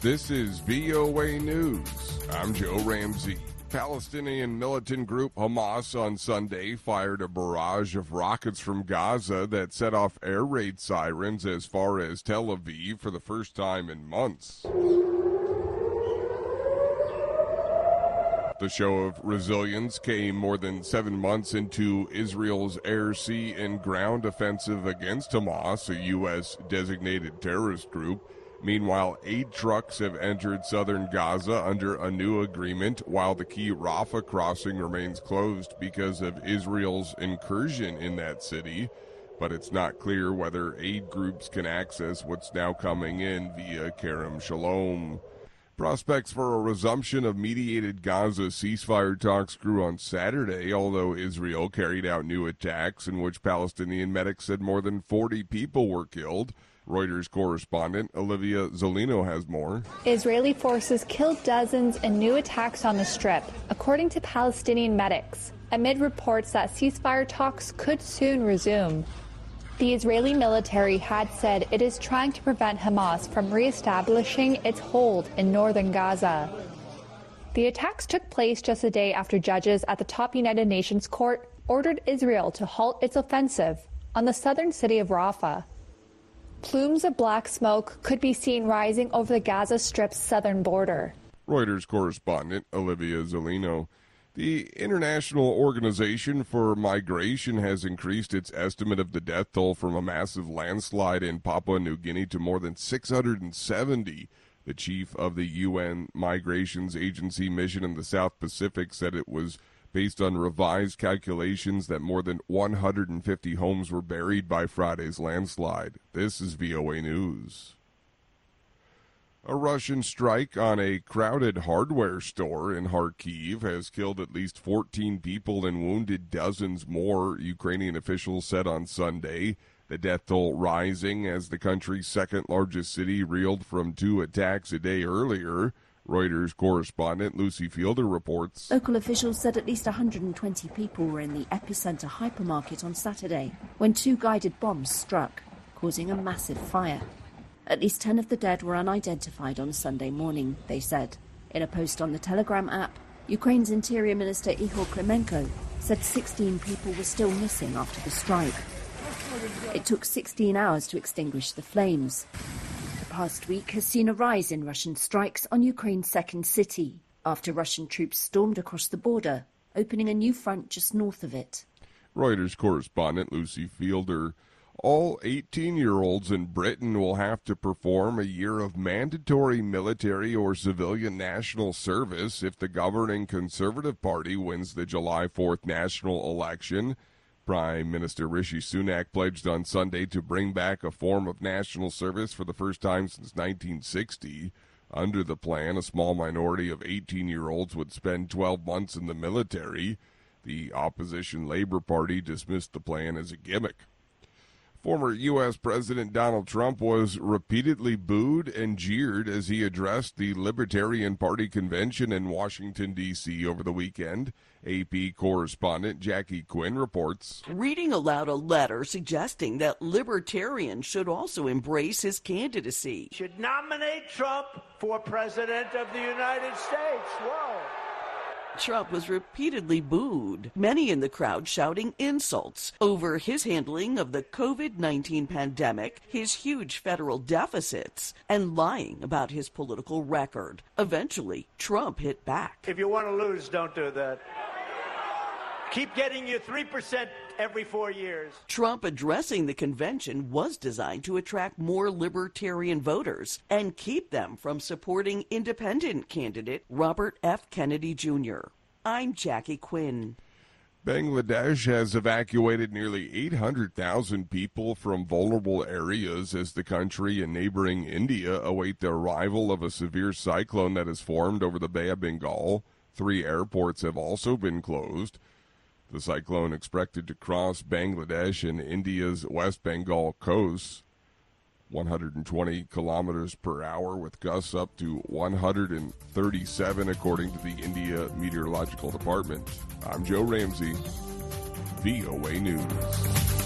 This is VOA News. I'm Joe Ramsey. Palestinian militant group Hamas on Sunday fired a barrage of rockets from Gaza that set off air raid sirens as far as Tel Aviv for the first time in months. The show of resilience came more than 7 months into Israel's air, sea, and ground offensive against Hamas, a U.S.-designated terrorist group. Meanwhile, aid trucks have entered southern Gaza under a new agreement, while the key Rafah crossing remains closed because of Israel's incursion in that city. But it's not clear whether aid groups can access what's now coming in via Kerem Shalom. Prospects for a resumption of mediated Gaza ceasefire talks grew on Saturday, although Israel carried out new attacks in which Palestinian medics said more than 40 people were killed. Reuters correspondent Olivia Zolino has more. Israeli forces killed dozens in new attacks on the Strip, according to Palestinian medics, amid reports that ceasefire talks could soon resume. The Israeli military had said it is trying to prevent Hamas from reestablishing its hold in northern Gaza. The attacks took place just a day after judges at the top United Nations court ordered Israel to halt its offensive on the southern city of Rafah. Plumes of black smoke could be seen rising over the Gaza Strip's southern border. Reuters correspondent Olivia Zolino. The International Organization for Migration has increased its estimate of the death toll from a massive landslide in Papua New Guinea to more than 670. The chief of the UN Migrations Agency mission in the South Pacific said it was based on revised calculations that more than 150 homes were buried by Friday's landslide. This is VOA News. A Russian strike on a crowded hardware store in Kharkiv has killed at least 14 people and wounded dozens more, Ukrainian officials said on Sunday. The death toll rising as the country's second-largest city reeled from 2 attacks a day earlier. Reuters correspondent Lucy Fielder reports. Local officials said at least 120 people were in the epicenter hypermarket on Saturday when 2 guided bombs struck, causing a massive fire. At least 10 of the dead were unidentified on Sunday morning, they said. In a post on the Telegram app, Ukraine's Interior Minister Ihor Klimenko said 16 people were still missing after the strike. It took 16 hours to extinguish the flames. The past week has seen a rise in Russian strikes on Ukraine's second city, after Russian troops stormed across the border, opening a new front just north of it. Reuters correspondent Lucy Fielder. All 18-year-olds in Britain will have to perform a year of mandatory military or civilian national service if the governing Conservative Party wins the July 4th national election. Prime Minister Rishi Sunak pledged on Sunday to bring back a form of national service for the first time since 1960. Under the plan, a small minority of 18-year-olds would spend 12 months in the military. The opposition Labour Party dismissed the plan as a gimmick. Former U.S. President Donald Trump was repeatedly booed and jeered as he addressed the Libertarian Party convention in Washington, D.C. over the weekend. AP correspondent Jackie Quinn reports. Reading aloud a letter suggesting that libertarians should also embrace his candidacy. Should nominate Trump for President of the United States. Whoa. Trump was repeatedly booed, many in the crowd shouting insults over his handling of the COVID-19 pandemic, his huge federal deficits, and lying about his political record. Eventually, Trump hit back. If you want to lose, don't do that. Keep getting your 3% every 4 years. Trump addressing the convention was designed to attract more libertarian voters and keep them from supporting independent candidate Robert F. Kennedy Jr. I'm Jackie Quinn. Bangladesh has evacuated nearly 800,000 people from vulnerable areas as the country and neighboring India await the arrival of a severe cyclone that has formed over the Bay of Bengal. 3 airports have also been closed. The cyclone expected to cross Bangladesh and India's West Bengal coast, 120 kilometers per hour with gusts up to 137 according to the India Meteorological Department. I'm Joe Ramsey, VOA News.